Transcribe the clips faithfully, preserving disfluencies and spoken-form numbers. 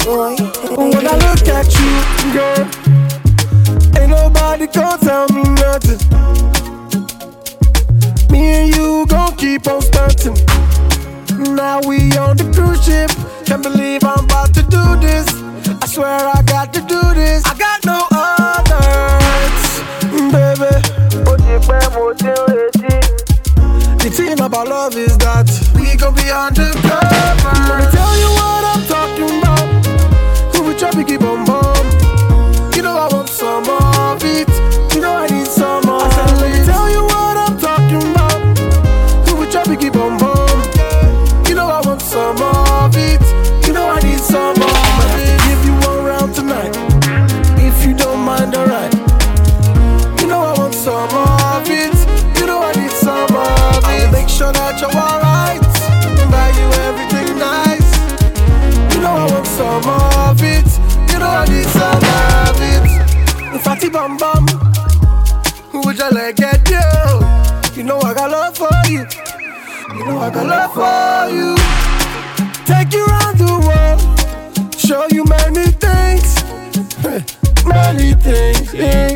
boy. When I look at you, girl, ain't nobody gon' tell me nothing. Me and you gon' keep on stunting. Now we on the cruise ship. Can't believe I'm about to do this. I swear I got to do this. I got no others, baby. The thing about love is that we gon' be undercover. Let me tell you what I'm talking about. Who we try to keep on bomb? You know I want some of it. You know I need some more. I said, let me tell you what I'm talking about. Who we try to keep on bomb? You know I want some of it. You know I need some more. I might give you one round tonight, if you don't mind, alright. You know I want some of it. You know I need some of it. I'll make sure that you're alright. Buy you everything nice. You know I want some of it. You know I need some of it. Fatty bum bum, who would you let get you? You know I got love for you. You know I got love for you. Take you around the world, show you many things, many things.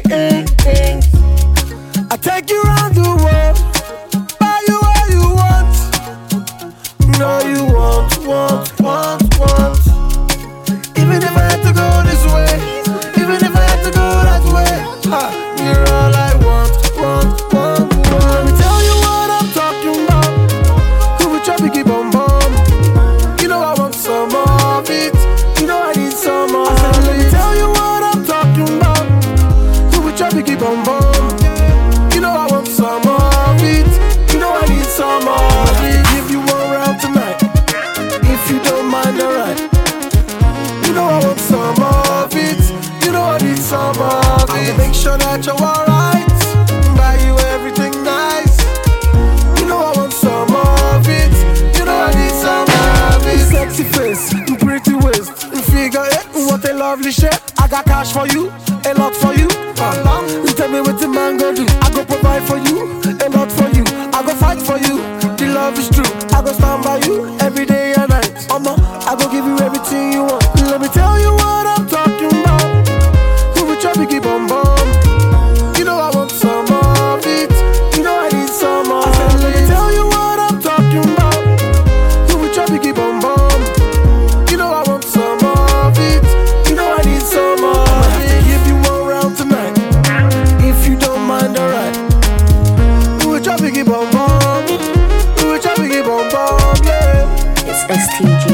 I take you around the world, buy you all you want. No, you want, want, want, want. Even if I had to go this way, even if I had to go that way, ha, you're all I want, want, want, want. Let me tell you what I'm talking about. Who would try to keep on bomb? You know I want some of it. You know I need some of it. I said, let me tell you what I'm talking about. Who would try to keep on bomb? You know I want some of it. You know I need some of it. Give you one round tonight, if you don't mind, alright. You know I want some of it. You know I need some of it. I'll make sure that you're alright. Buy you everything nice. You know I want some of it. You know I need some of it. Sexy face, pretty waist, figure eight. What a lovely shape. I got cash for you, a lot for you. Uh, you tell me what the man go do. I go provide for you, a lot for you. I go fight for you. The love is true. I go stand by you every day and night. Mama, I go give you everything you want. Let me tell you what I'm talking about. Who will try to keep on bomb? You know I want some of it. You know I need some of it. I said, let me tell you what I'm talking about. Who will try to keep on bomb? You know I want some of it. You know I need some of it. I might have to give you one round tonight, if you don't mind, alright. Who will try to keep on bomb? Who will try to keep on bomb? Yeah. It's S T G.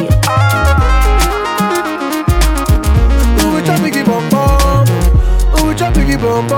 Who will try to keep on bomb? Who will try to keep on bomb?